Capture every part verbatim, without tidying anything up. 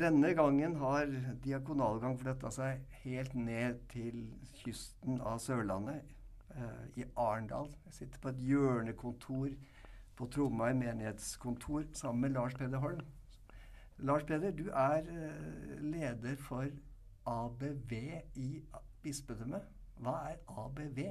Denne gangen har Diakonalgang flyttet seg helt ned til kysten av Sørlandet, eh, i Arendal. Jeg sitter på et hjørnekontor på Tromøy menighetskontor sammen med Lars Peder Holm. Lars Peder, du er eh, leder for A B V i bispedømmet. Hva er A B V?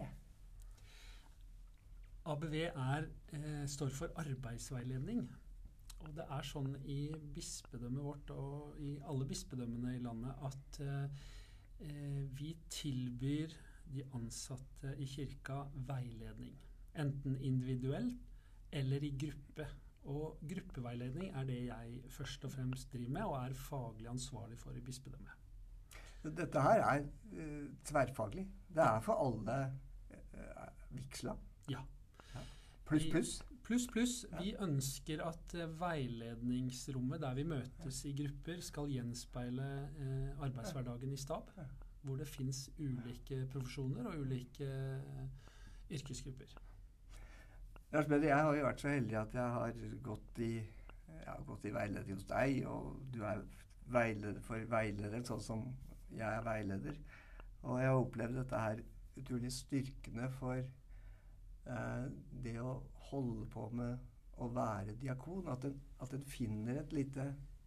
A B V er, eh, står for arbeidsveiledning. Og det er sånn i bispedømmet vårt og i alle bispedømmene i landet at eh, vi tilbyr de ansatte i kirka veiledning. Enten individuelt eller i gruppe. Og gruppeveiledning er det jeg først og fremst driver med og er faglig ansvarlig for i bispedømmet. Dette her er uh, tverrfaglig. Det er for alle uh, vigsler. Ja. Pluss, pluss. Pluss, pluss. Vi ønsker at uh, veiledningsrommet der vi møtes i grupper skal gjenspeile uh, arbeidshverdagen i stab, hvor det finnes ulike profesjoner og ulike uh, yrkesgrupper. Lars Peder, jeg har jo vært så heldig at jeg har gått i, jeg har gått i veiledning hos deg, og du er veileder for veilederen, sånn som jeg er veileder. Og jeg har opplevd dette her utrolig styrkende for eh, det å holde på med å være diakon, at en, at en finner et lite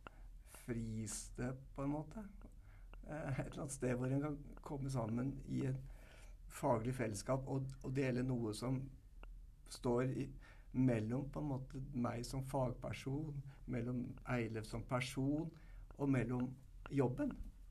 fristed på en måte. Eh, et eller annet sted hvor en kan komme sammen i et faglig fellesskap og, og dele noe som står i, mellom på en måte meg som fagperson, mellom Eilef som person, og mellom jobben.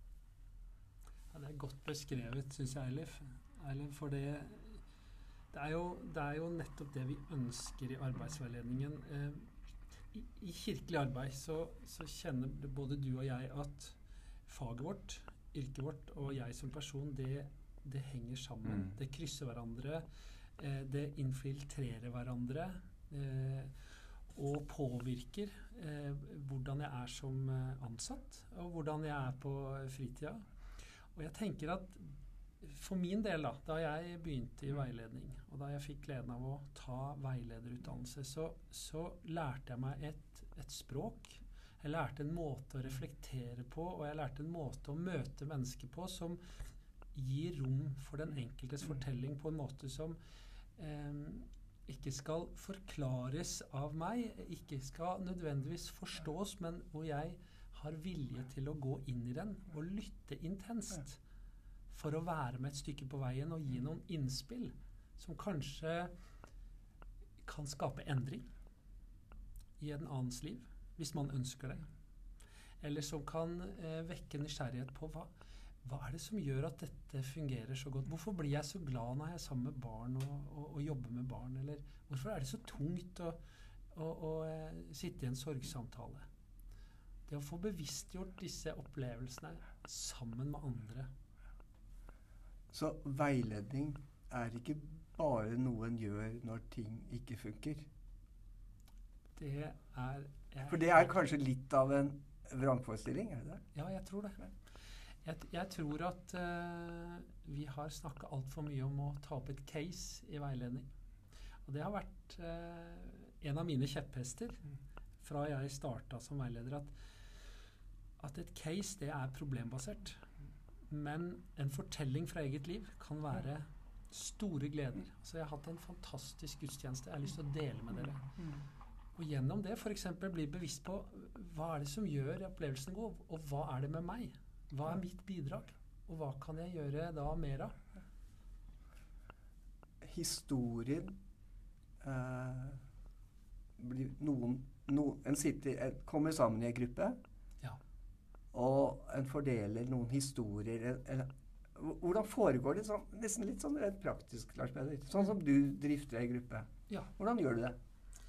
Ja, det er godt beskrevet, synes jeg, Eilef. Eilef, for det, det, er jo, det er jo nettopp det vi ønsker i arbeidsveiledningen. Eh, i, I kirkelig arbeid så, så kjenner både du og jeg at faget vårt, yrket vårt og jeg som person, det, det henger sammen. Mm. Det krysser hverandre. Det infiltrerer hverandre eh, og påvirker eh, hvordan jeg er som ansatt og hvordan jeg er på fritida. Og jeg tenker at for min del da, da jeg begynte i veiledning og da jeg fikk gleden av å ta veilederutdannelse, så, så lærte jeg meg et, et språk. Jeg lærte en måte å reflektere på, og jeg lærte en måte å møte mennesker på som gir rom for den enkeltes fortelling på en måte som eh, ikke skal forklares av meg, ikke skal nødvendigvis forstås, men hvor jeg har vilje til å gå inn i den og lytte intenst for å være med et stykke på veien og gi noen innspill som kanskje kan skape endring i en annens liv, hvis man ønsker det. Eller som kan eh, vekke nysgjerrighet på hva Hva er det som gjør at dette fungerer så godt? Hvorfor blir jeg så glad når jeg er sammen med barn og, og, og jobber med barn? Eller hvorfor er det så tungt å, å, å eh, sitte i en sorgsamtale? Det å få bevisstgjort disse opplevelsene sammen med andre. Så veiledning er ikke bare noe en gjør når ting ikke funker? Det er... Jeg, For det er kanskje litt av en vrangforestilling, er det det? Ja, jeg tror det. Jeg, jeg tror at uh, vi har snakket alt for mye om å ta opp et case i veiledning. Og det har vært uh, en av mine kjepphester fra jeg startet som veileder, at, at et case det er problembasert. Men en fortelling fra eget liv kan være store gleder. Altså jeg har hatt en fantastisk gudstjeneste jeg har lyst til å dele med dere. Og gjennom det for eksempel bli bevisst på hva er det som gjør opplevelsen god, og hva er det med meg? Hva er mitt bidrag? Og hva kan jeg gjøre da mer av? Historien eh, blir noen, no, en sitter, en kommer sammen i en gruppe, ja. Og en fordeler noen historier. Eller, hvordan foregår det? Sånn, nesten litt sånn rett praktisk, Lars Peder. Sånn som du drifter en gruppe. Ja. Hvordan gjør du det?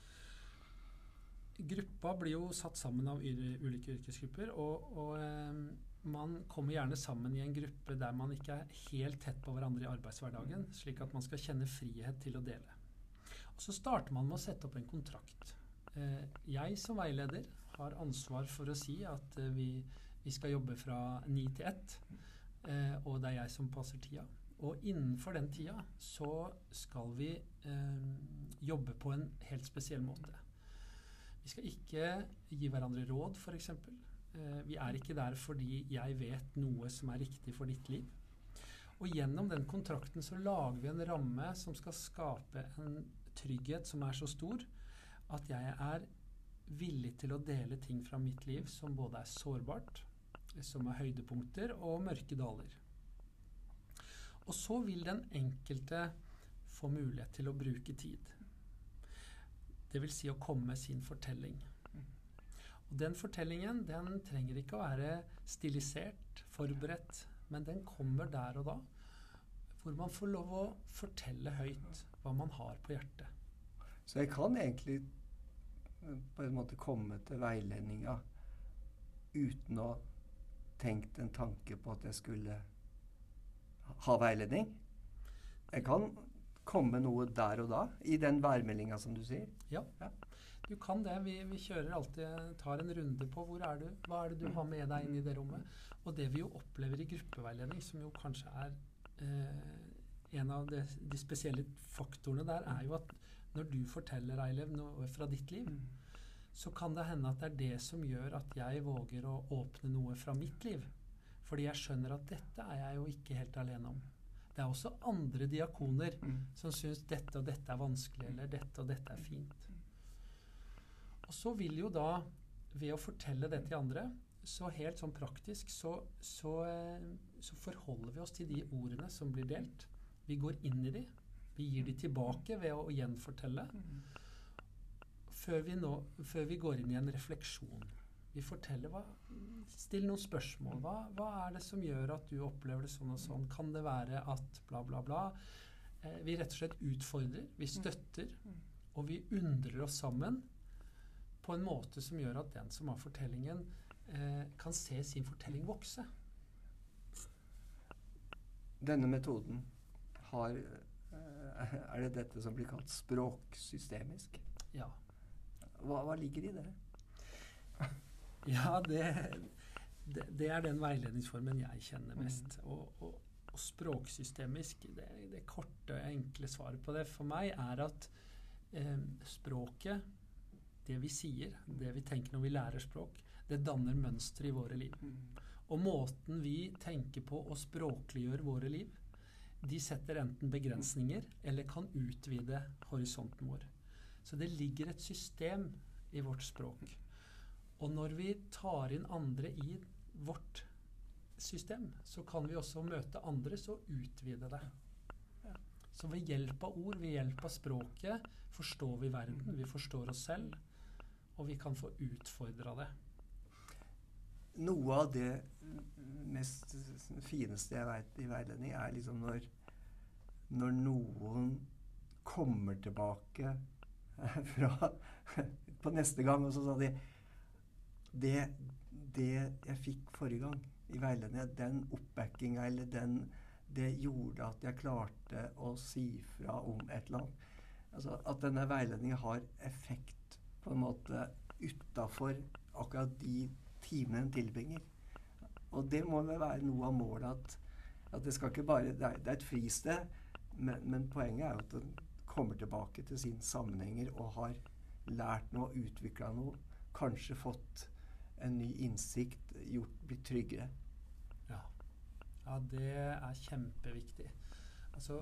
Gruppa blir jo satt sammen av ulike yrkesgrupper, og, og eh, man kommer gjerne sammen i en gruppe der man ikke er helt tett på hverandre i arbeidshverdagen, slik at man skal kjenne frihet til å dele. Og så starter man med å sette opp en kontrakt. Eh, jeg som veileder har ansvar for å si at eh, vi, vi skal jobbe fra ni til ett, eh, og det er jeg som passer tida. Og innenfor den tida så skal vi eh, jobbe på en helt spesiell måte. Vi skal ikke gi hverandre råd, for eksempel. Eh, vi er ikke der fordi jeg vet noe som er riktig for ditt liv. Og gjennom den kontrakten så lager vi en ramme som skal skape en trygghet som er så stor at jeg er villig til å dele ting fra mitt liv som både er sårbart, som er høydepunkter og mørke daler. Og så vil den enkelte få mulighet til å bruke tid. Det vil si å komme med sin fortelling. Og den fortellingen, den trenger ikke å være stilisert, forberedt, men den kommer der og da, hvor man får lov å fortelle høyt hva man har på hjertet. Så jeg kan egentlig på en måte komme til veiledninga uten å tenkt en tanke på at jeg skulle ha veiledning. Jeg kan komme noe der og da, i den værmeldinga som du sier. Ja, ja. Du kan det. Vi, vi kjører alltid, tar en runde på hvor er du, hva er det du har med deg inn i det rommet. Og det vi jo opplever i gruppeveiledning, som jo kanskje er eh, en av de, de spesielle faktorene der, er jo at når du forteller, Eilev, noe fra ditt liv, så kan det hende at det er det som gjør at jeg våger å åpne noe fra mitt liv. Fordi jeg skjønner at dette er jeg jo ikke helt alene om. Det er også andre diakoner mm. som synes dette og dette er vanskelig, eller dette og dette er fint. Og så vil jo da, ved å fortelle det til andre, så helt sånn praktisk, så, så, så forholder vi oss til de ordene som blir delt. Vi går inn i de, vi gir de tilbake ved å gjenfortelle, før vi, nå, før vi går inn i en refleksjon. Vi forteller hva, still noen spørsmål. Hva, hva er det som gjør at du opplever det sånn og sånn? Kan det være at bla bla bla? Eh, vi rett og slett utfordrer, vi støtter, og vi undrer oss sammen på en måte som gjør at den som har fortellingen eh, kan se sin fortelling vokse. Denne metoden har, eh, er det dette som blir kalt språksystemisk? Ja. Hva, hva ligger i det? Ja, det, det, det er den veiledningsformen jeg kjenner mest. Og, og, og språksystemisk, det, det korte og enkle svaret på det for meg er at eh, språket, det vi sier, det vi tenker når vi lærer språk, det danner mønstre i våre liv. Og måten vi tenker på og språkliggjør våre liv, de setter enten begrensninger eller kan utvide horisonten vår. Så det ligger et system i vårt språk. Og når vi tar inn andre i vårt system, så kan vi også møte andre så utvide det. Så ved hjelp av ord, ved hjelp av språket, forstår vi verden, vi forstår oss selv, og vi kan få utfordre det. Noe av det mest fineste jeg vet i veiledning er liksom når, når noen kommer tilbake fra, på neste gang, og så sa de Det, det jeg fikk forrige gang i veiledningen, den oppbackinga eller den, det gjorde at jeg klarte å si fra om et eller annet. Altså at denne veiledningen har effekt på en måte utenfor akkurat de timene den tilbringer. Og det må vel være noe av målet at, at det skal ikke bare, det er, det er et fristed, men, men poenget er jo at den kommer tilbake til sine sammenhenger og har lært noe, utviklet noe, kanskje fått en ny innsikt, gjort, blitt tryggere. Ja. Ja, det er kjempeviktig. Altså,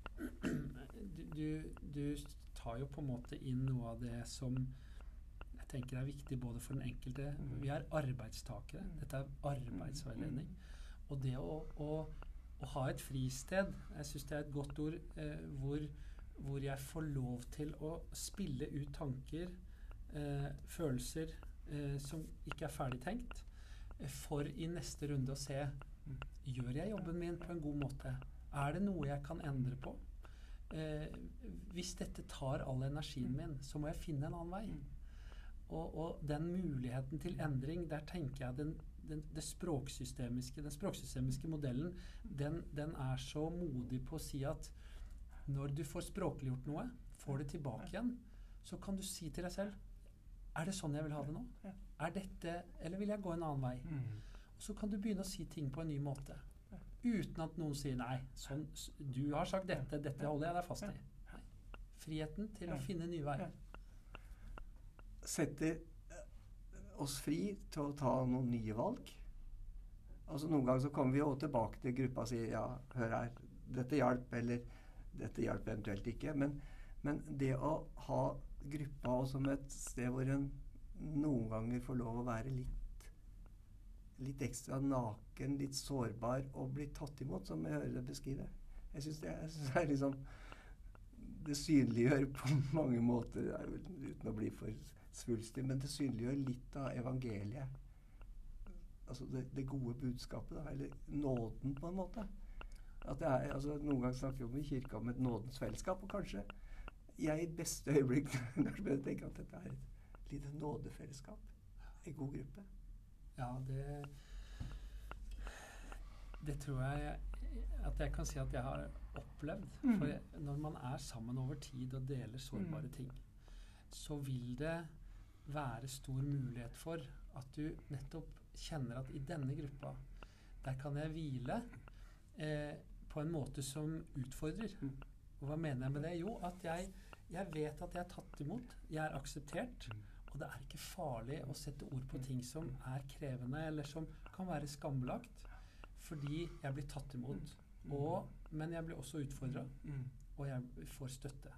du, du, du tar jo på en måte inn noe av det som jeg tenker er viktig både for den enkelte. Vi er arbeidstakere. Dette er arbeidsveiledning. Og det å, å, å ha et fristed, jeg synes det er et godt ord, eh, hvor, hvor jeg får lov til å spille ut tanker, eh, følelser, som ikke er ferdig tenkt, for i neste runde å se, gjør jeg jobben min på en god måte? Er det noe jeg kan endre på? Eh, hvis dette tar all energien min, så må jeg finne en annen vei. Og, og den muligheten til endring, der tenker jeg den, den, det språksystemiske, den språksystemiske modellen, den, den er så modig på å si at når du får språkliggjort noe, får det tilbake igjen, så kan du si til deg selv, er det sånn jeg vil ha det nå? Er dette, eller vil jeg gå en annen vei? Mm. Og så kan du begynne å si ting på en ny måte. Uten at noen sier, nei, sånn, du har sagt dette, dette holder jeg deg fast i. Nei. Friheten til å finne nye veier. Setter, oss fri til å ta noen nye valg. Altså noen ganger så kommer vi jo tilbake til gruppa og sier ja, hør her, dette hjalp, eller dette hjalp eventuelt ikke. Men, men det å ha gruppa som et sted hvor en noen ganger får lov å være litt, litt ekstra naken, litt sårbar og bli tatt imot, som jeg hører det beskrive. Jeg synes det, jeg synes det er liksom, det synliggjør på mange måter, uten å bli for svulstig, men det synliggjør litt av evangeliet. Altså det, det gode budskapet, da, eller nåden på en måte. At det er, altså noen ganger snakker vi om i kirka om et nådens fellesskap, og kanskje jeg i beste øyeblikk kanskje tenker at dette er et lite nådefellesskap, en god gruppe. Ja, det det tror jeg at jeg kan si at jeg har opplevd. Mm. For jeg, når man er sammen over tid og deler sårbare mm. ting, så vil det være stor mulighet for at du nettopp kjenner at i denne gruppa, der kan jeg hvile eh, på en måte som utfordrer. Mm. Og hva mener jeg med det? Jo, at jeg, jeg vet at jeg er tatt imot, jeg er akseptert, mm. og det er ikke farlig å sette ord på ting som er krevende, eller som kan være skambelagt, fordi jeg blir tatt imot. Mm. Og, men jeg blir også utfordret, mm. og jeg får støtte.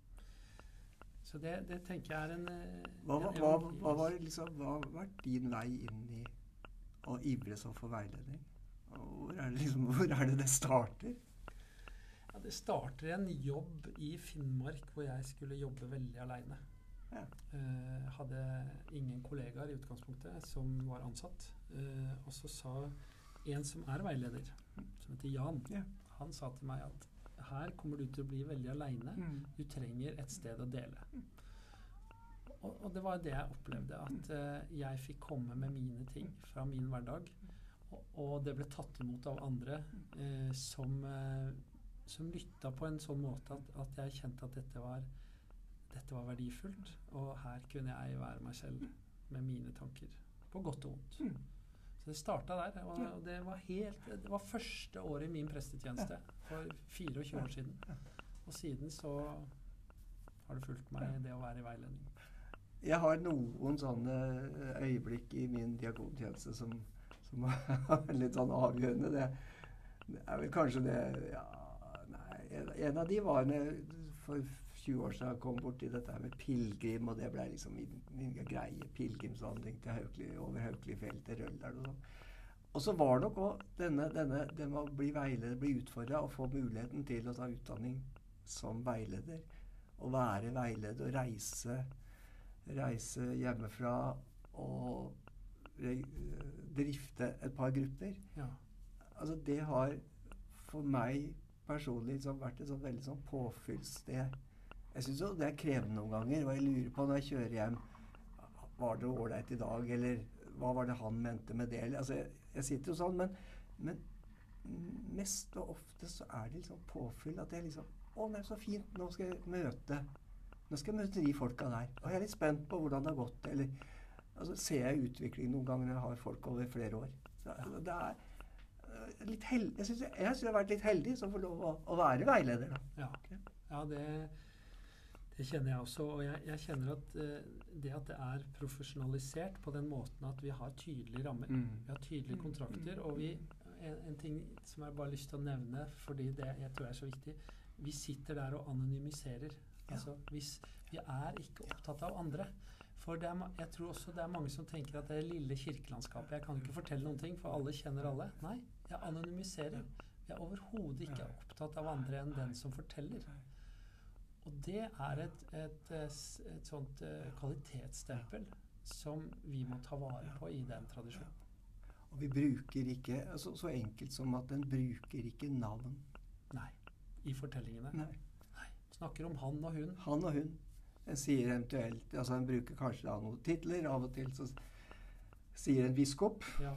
Så det, det tenker jeg er en... Hva, en hva, hva var liksom, hva var din vei inn i å ivre så for veiledning? Hvor er, det liksom, hvor er det det starter? Ja, det starter en jobb i Finnmark hvor jeg skulle jobbe veldig alene. Ja. Uh, hadde ingen kollegaer i utgangspunktet som var ansatt. Uh, og så sa en som er veileder, som heter Jan, ja. Han sa til meg at her kommer du til å bli veldig alene. Mm. Du trenger et sted å dele. Mm. Og, og det var det jeg opplevde, at uh, jeg fikk komme med mine ting fra min hverdag, og, og det ble tatt imot av andre uh, som, uh, som lyttet på en sånn måte at, at jeg kjente at dette var, dette var verdifullt, og her kunne jeg være meg selv med mine tanker, på godt og vondt. Mm. Så det startet der, og, og det var helt, det var første året i min prestetjeneste, for fireogtjue år siden. Og siden så har det fulgt meg det å være i veiledning. Jeg har noen sånne øyeblikk i min diakontjeneste som, som er litt sånn avgjørende. Det, det er vel kanskje det, ja, nei, en av de var for tjue år siden kom bort i dette med pilgrim, og det ble liksom min, min greie, pilgrimsvandring til Haukeli, over Haukelifjell til Røldal og sånn. Og så var nok også denne, denne, det med å bli veileder, bli utfordret og få muligheten til å ta utdanning som veileder, og være veileder og reise, reise hjemmefra og drifte et par grupper. Ja. Altså det har for meg personlig liksom vært et sånn veldig sånn påfyllssted. Jeg synes jo det er krevende noen ganger, og jeg lurer på når jeg kjører hjem, var det ålreit i dag, eller hva var det han mente med det? Altså, jeg, jeg sitter jo sånn, men, men mest og ofte så er det liksom påfyll at jeg liksom, å, det er så fint, nå skal jeg møte, nå skal jeg møte de folka der, og jeg er litt spent på hvordan det har gått, eller altså, ser jeg utvikling noen ganger når jeg har folk over flere år. Så, altså, det er uh, litt heldig, jeg synes jeg, jeg synes jeg har vært litt heldig som får lov å, å være veileder. Da. Ja, okay. Ja det, det kjenner jeg også, og jeg, jeg kjenner at uh, det at det er profesjonalisert på den måten at vi har tydelige rammer, mm. vi har tydelige kontrakter, og vi, en, en ting som jeg bare har lyst til å nevne, fordi det jeg tror er så viktig, vi sitter der og anonymiserer. Ja. Altså, hvis, vi er ikke opptatt av andre. For det er, jeg tror også det er mange som tenker at det er lille kirkelandskapet. Jeg kan ikke fortelle noen ting, for alle kjenner alle. Nei, jeg anonymiserer. Jeg er overhodet ikke opptatt av andre enn den som forteller. Og det er et, et, et, et sånt uh, kvalitetsstempel som vi må ta vare på i den tradisjonen. Og vi bruker ikke, altså, så enkelt som at den bruker ikke navn. Nei, i fortellingene. Nei. Nei. Snakker om han og hun. Han og hun. En sier eventuelt, altså en bruker kanskje da noen titler, av og til så sier en biskop, ja.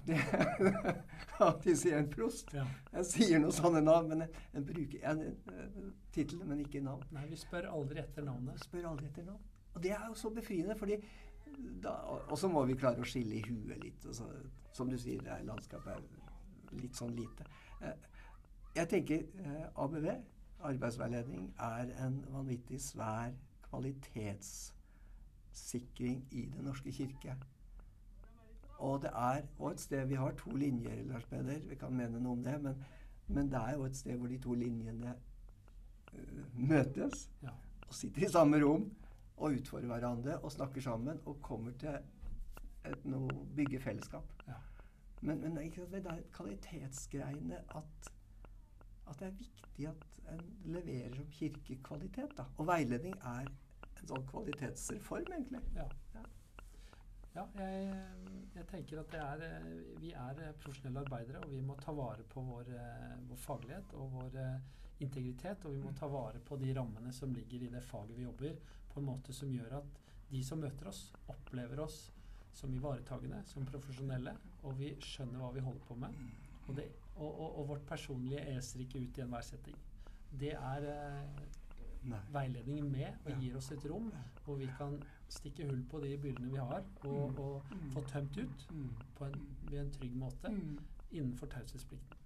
Av de sier en prost. Ja. Jeg sier noen sånne navn, men en, en bruker en, en, titler, men ikke navn. Nei, vi spør aldri etter navnet. Vi spør aldri etter navn. Og det er jo så befriende, fordi da, og så må vi klare å skille i huet litt. Og så, som du sier, det er landskapet er litt sånn lite. Jeg tenker A B V, arbeidsveiledning, er en vanvittig svær kvalitetssikring i Den norske kirke. Og det er og et sted vi har to linjer, Lars Peder, vi kan mene noe om det, men, men det er jo et sted hvor de to linjene uh, møtes, Ja. og sitter i samme rom, og utfordrer hverandre, og snakker sammen, og kommer til et noe bygge fellesskap. Ja. Men, men ikke sant, det er kvalitetsgreiene at, at det er viktig at en leverer som kirkekvalitet, da. Og veiledning er en sånn kvalitetsreform, egentlig. Ja. Ja. Ja, jeg, jeg tenker at det er, vi er profesjonelle arbeidere, og vi må ta vare på vår, vår faglighet og vår integritet, og vi må ta vare på de rammene som ligger i det faget vi jobber, på en måte som gjør at de som møter oss, opplever oss som ivaretagende, som profesjonelle, og vi skjønner hva vi holder på med, og, det, og, og, og vårt personlige eser ikke ut i enhver setting. Det er eh, veiledningen med, og gir oss et rom hvor vi kan stikke hull på de byllene vi har, og, og få tømt ut på en, ved en trygg måte innenfor taushetsplikten.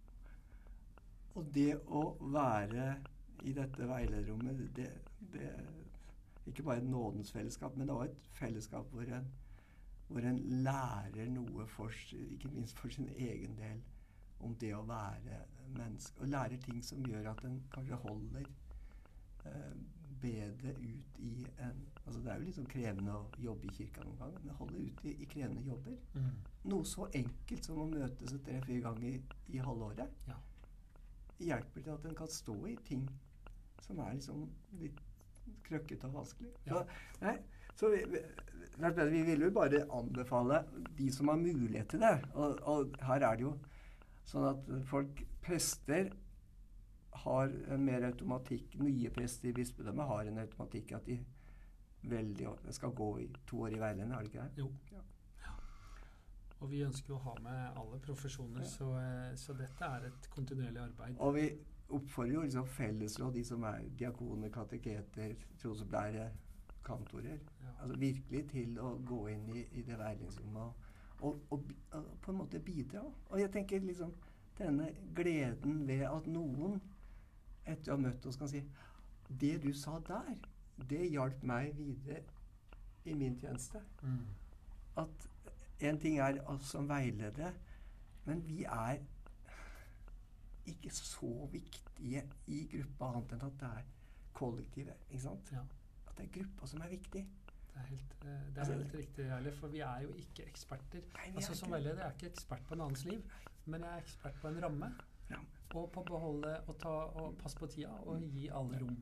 Og det å være i dette veilederrommet, det, det er ikke bare et nådens fellesskap, men det er også et fellesskap hvor en, hvor en lærer noe for, ikke minst for sin egen del, om det å være menneske, og lærer ting som gjør at en kanskje holder eh, bedre ut i en, altså det er jo litt sånn krevende å jobbe i kirka noen gang, men holde ut i, i krevende jobber. Mm. Noe så enkelt som å møtes tre-fire ganger i, i halvåret, Ja. hjelper til at en kan stå i ting som er liksom litt krøkkete og vanskelig. Ja. Så, nei, så vi, vi, vi vil jo bare anbefale de som har mulighet til det, og, og her er det jo sånn at folk, prester, har en mer automatikk, nye prester i bispedømmet har en automatikk at de veldig, skal gå i to år i veiledning, har de ikke det? Jo. Ja. Ja. Og vi ønsker å ha med alle profesjoner, Ja. så, så dette er et kontinuerlig arbeid. Og vi oppfordrer jo liksom fellesråd, de som er diakoner, kateketer, trosopplærere, kantorer, Ja. altså virkelig til å gå inn i, i det veiledningsrommet og, og, og, og på en måte bidra. Og jeg tenker liksom denne gleden ved at noen etter å ha møtt oss kan si det du sa der, det hjalp meg videre i min tjeneste. Mm. At en ting er oss som veiledere, men vi er ikke så viktige i gruppa annet enn at det er kollektivet, ikke sant? Ja. At det er gruppa som er viktig. Det er helt, eh, det er Altså, helt riktig, Eilif, for vi er jo ikke eksperter. Nei, vi er Altså, som ikke- veileder er jeg ikke ekspert på en annens liv, men jeg er ekspert på en ramme, Ja. og på å beholde og, ta, og passe på tida, og gi alle rom.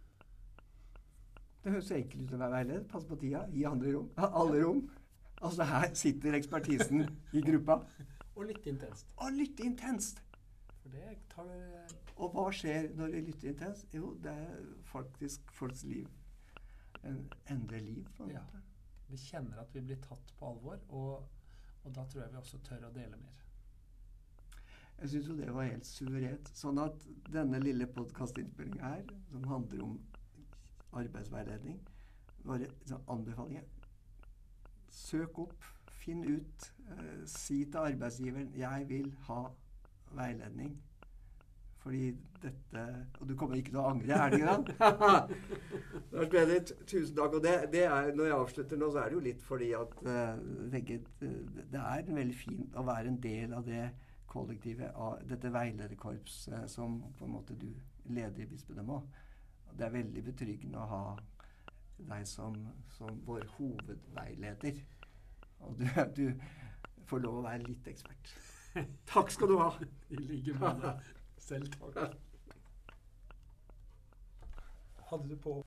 Det høres så enkelt ut å være veileder. Pass på tida, gi andre rom. Ha alle rom. Altså her sitter ekspertisen i gruppa. Og lytte intenst. Og lytte intenst. For det tar Og hva skjer når vi lytter intenst? Jo, det er faktisk folks liv. En endre liv, på en Ja. måte. Vi kjenner at vi blir tatt på alvor, og, og da tror jeg vi også tør å dele mer. Jeg synes jo det var helt suverent. Sånn at denne lille podcastinnspillingen her, som handler om arbeidsveiledning, bare sånn anbefalinger. Søk opp, finn ut, eh, si til arbeidsgiveren, jeg vil ha veiledning. Fordi dette, og du kommer ikke til å angre, er det ikke da? Lars Peder, tusen takk. Og det, det er, når jeg avslutter nå, så er det jo litt fordi at uh, det, det er veldig fint å være en del av det kollektivet, av dette veilederkorpset som på en måte du leder i bispedømmet. Det er veldig betryggende å ha deg som, som vår hovedveileder. Og du, du får lov å være litt ekspert. Takk skal du ha. I like måte. Selv takk. Hadde du på